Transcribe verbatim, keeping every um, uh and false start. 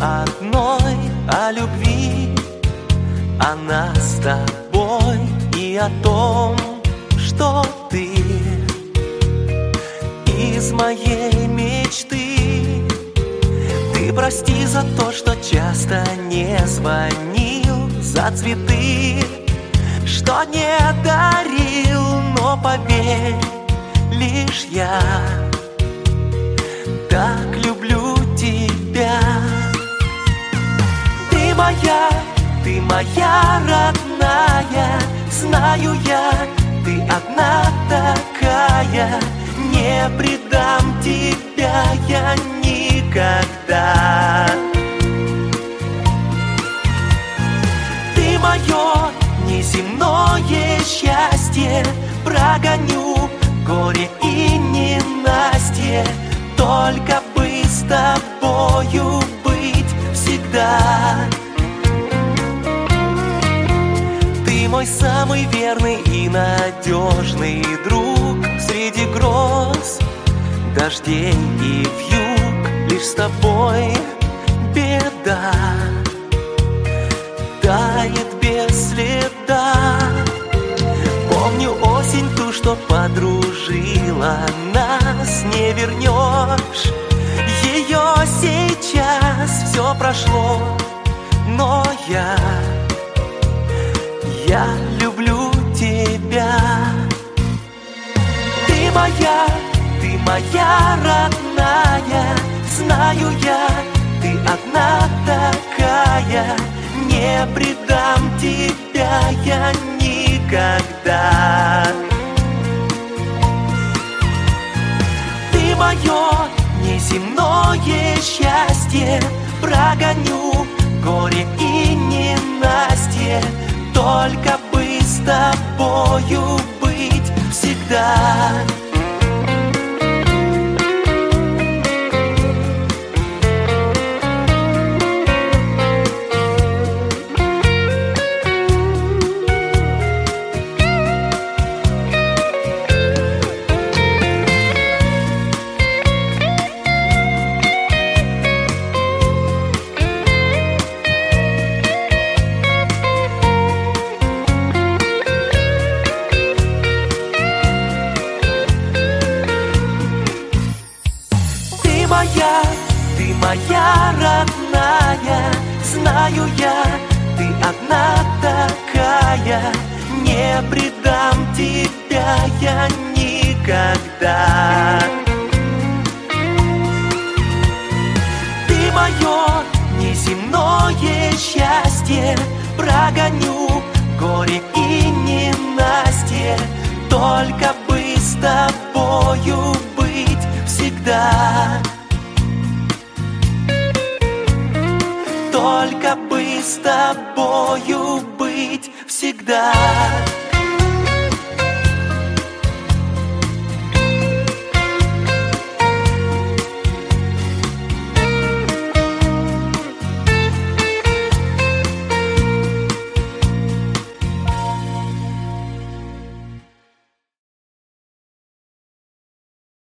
одной о любви, о нас с тобой и о том, что ты из моей мечты. Ты прости за то, что часто не звонил, за цветы, что не дарил, но поверь, лишь я так люблю тебя. Ты моя, ты моя родная, знаю я, ты одна такая. Не предам тебя я никогда. Ты мое неземное счастье, прогоню горе и ненастье, только бы с тобою быть всегда. Ты мой самый верный и надежный друг. Среди гроз, дождей и вьюг лишь с тобой беда тает без следа. Помню осень ту, что подружила нас, не вернешь ее сейчас. Все прошло, но я, я люблю тебя. Ты моя, ты моя родная, знаю я, ты одна такая. Не предам тебя я никогда. Ты мое неземное счастье, прогоню горе и ненастье, только бы с тобою быть всегда. Моя, ты моя родная, знаю я, ты одна такая. Не предам тебя я никогда. Ты мое неземное счастье, прогоню горе и ненастье, только бы с тобою быть всегда. Только бы с тобою быть всегда.